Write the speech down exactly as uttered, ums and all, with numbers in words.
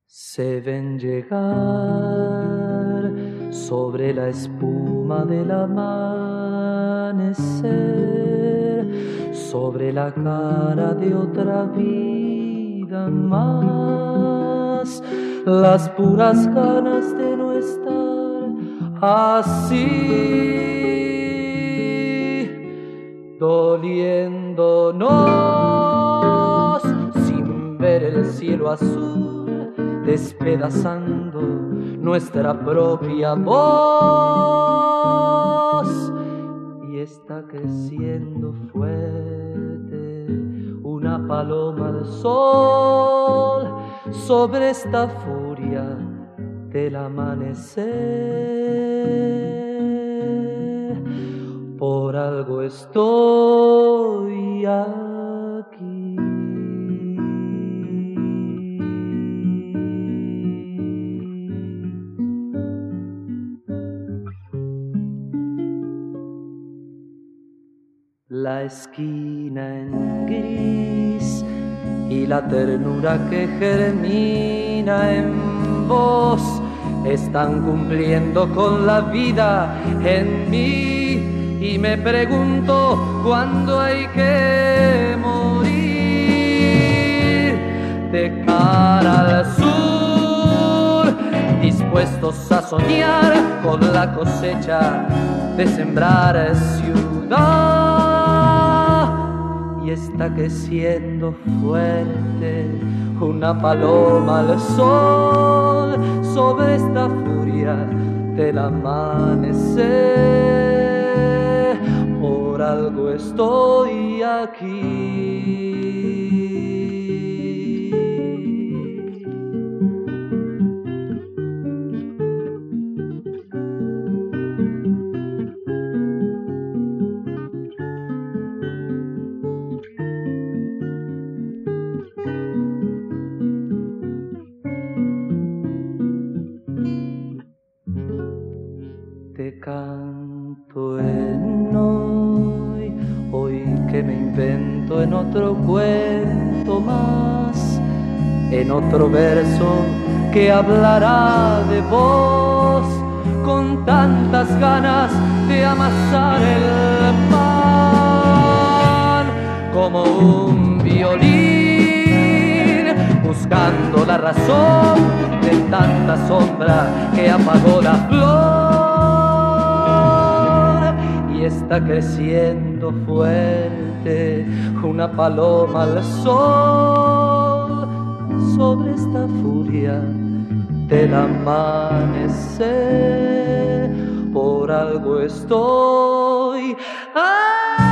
Se ven llegar sobre la espuma del amanecer, sobre la cara de otra vida más, las puras ganas de no estar así, doliéndonos sin ver el cielo azul, despedazando nuestra propia voz, y está creciendo fuerte una paloma al sol sobre esta furia del amanecer. Por algo estoy aquí. La esquina en gris y la ternura que germina en vos están cumpliendo con la vida en mí, y me pregunto cuándo hay que morir. De cara al sur, dispuestos a soñar con la cosecha de sembrar ciudad, y está creciendo fuerte una paloma al sol sobre esta furia del amanecer. Por algo estoy aquí. Te canto en hoy, hoy que me invento en otro cuento más, en otro verso que hablará de vos, con tantas ganas de amasar el pan, como un violín, buscando la razón de tanta sombra que apagó la flor. Y está creciendo fuerte una paloma al sol sobre esta furia del amanecer. Por algo estoy aquí.